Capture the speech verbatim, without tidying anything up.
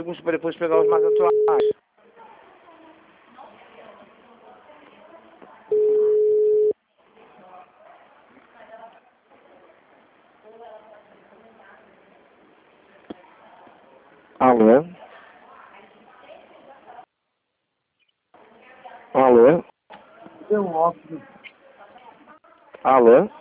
antigos para depois pegar os mais atuais. Alô? Alô? Deu óculos. Alô?